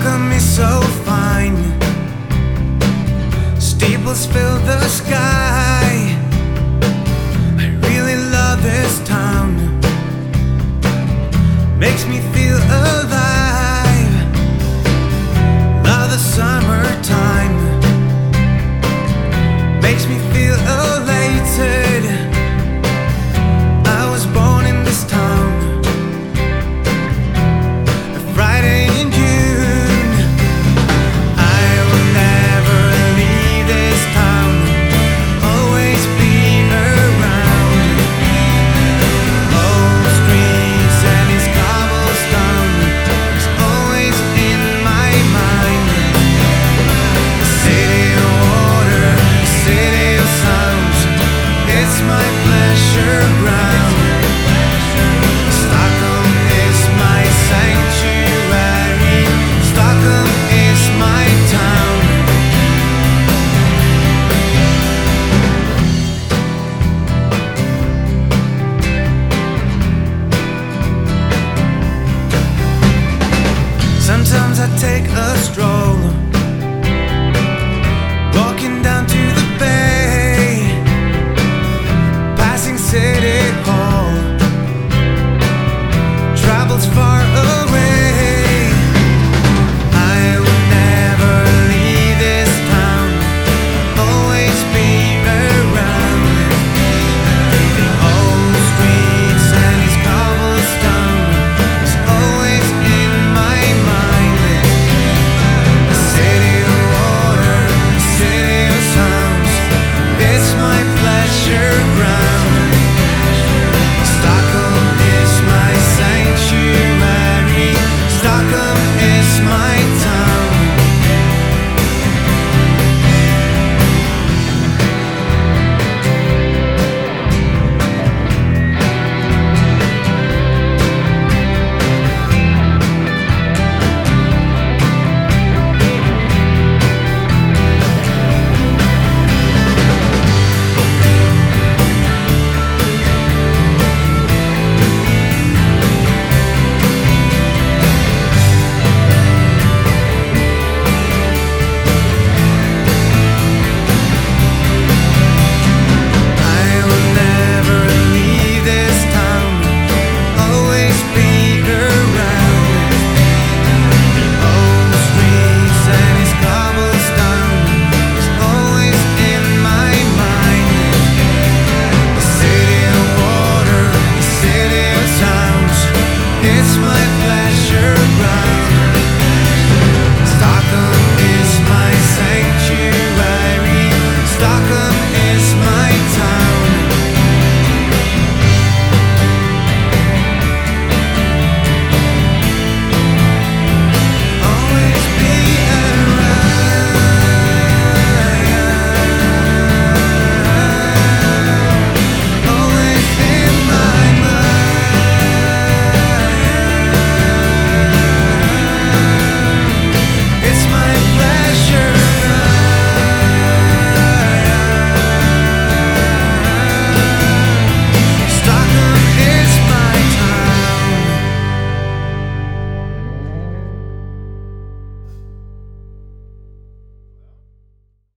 Stockholm is so fine. Steeples fill the sky. I really love this town. Makes me feel alive. Love the summertime. Makes me feel elated. I was born in this town. A Friday in June. I will never leave this town. Always be around. Old streets and its cobblestone is always in my mind. A city of water, a city of sounds. It's my pleasure ground. Stockholm is my sanctuary. Stockholm is my town. Sometimes I take a stroll, walking down to the bay, passing cities